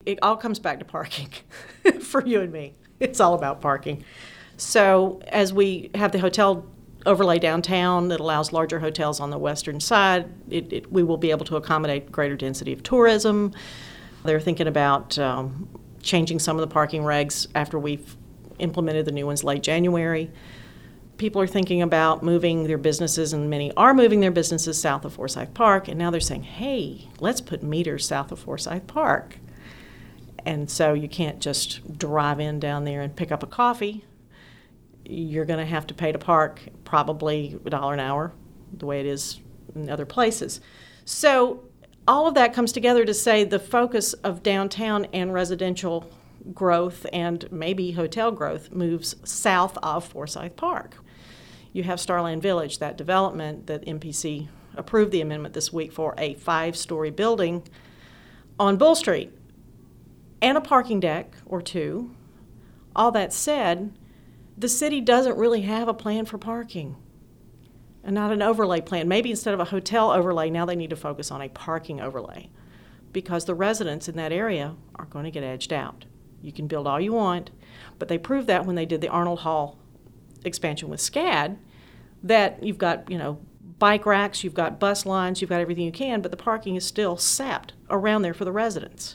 it all comes back to parking for you and me. It's all about parking. So as we have the hotel overlay downtown that allows larger hotels on the western side, we will be able to accommodate greater density of tourism. They're thinking about changing some of the parking regs after we've implemented the new ones late January. People are thinking about moving their businesses, and many are moving their businesses south of Forsyth Park, and now they're saying, hey, let's put meters south of Forsyth Park. And so you can't just drive in down there and pick up a coffee. You're going to have to pay to park probably $1 an hour, the way it is in other places. So all of that comes together to say the focus of downtown and residential growth and maybe hotel growth moves south of Forsyth Park. You have Starland Village, that development that MPC approved the amendment this week for a 5-story building on Bull Street and a parking deck or two. All that said, the city doesn't really have a plan for parking and not an overlay plan. Maybe instead of a hotel overlay, now they need to focus on a parking overlay because the residents in that area are going to get edged out. You can build all you want, but they proved that when they did the Arnold Hall expansion with SCAD, that you've got, bike racks, you've got bus lines, you've got everything you can, but the parking is still sapped around there for the residents.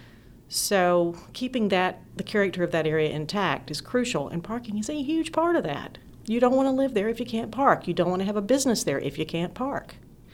So keeping the character of that area intact is crucial, and parking is a huge part of that. You don't want to live there if you can't park. You don't want to have a business there if you can't park.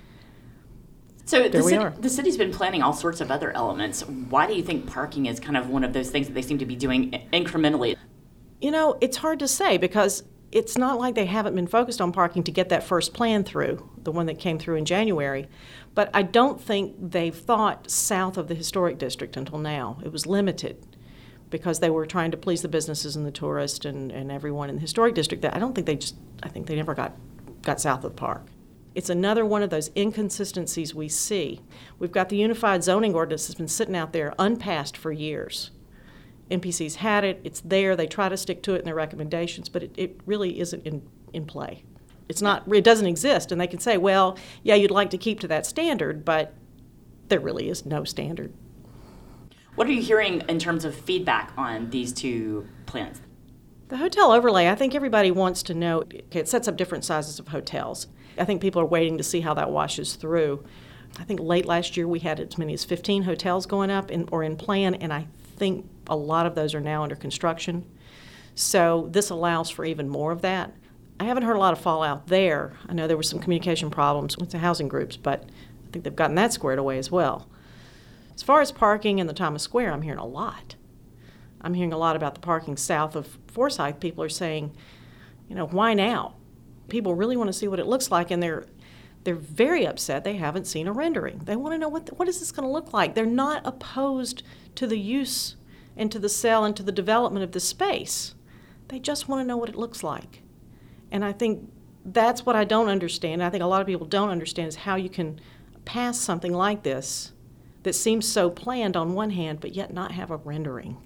So the city's been planning all sorts of other elements. Why do you think parking is kind of one of those things that they seem to be doing incrementally? It's hard to say because it's not like they haven't been focused on parking to get that first plan through, the one that came through in January. But I don't think they've thought south of the historic district until now. It was limited because they were trying to please the businesses and the tourists and everyone in the historic district. I think they never got south of the park. It's another one of those inconsistencies we see. We've got the unified zoning ordinance that's been sitting out there unpassed for years. NPC's had it, it's there, they try to stick to it in their recommendations, but it really isn't in play. It doesn't exist, and they can say, well, yeah, you'd like to keep to that standard, but there really is no standard. What are you hearing in terms of feedback on these two plans? The hotel overlay, I think everybody wants to know, it sets up different sizes of hotels. I think people are waiting to see how that washes through. I think late last year we had as many as 15 hotels going up or in plan, and I think a lot of those are now under construction. So this allows for even more of that. I haven't heard a lot of fallout there. I know there were some communication problems with the housing groups, but I think they've gotten that squared away as well. As far as parking in the Thomas Square, I'm hearing a lot. I'm hearing a lot about the parking south of Forsyth. People are saying, why now? People really want to see what it looks like, and they're very upset they haven't seen a rendering. They want to know what is this going to look like. They're not opposed to the use and to the sale and to the development of the space. They just want to know what it looks like. And I think that's what I don't understand. I think a lot of people don't understand is how you can pass something like this that seems so planned on one hand, but yet not have a rendering.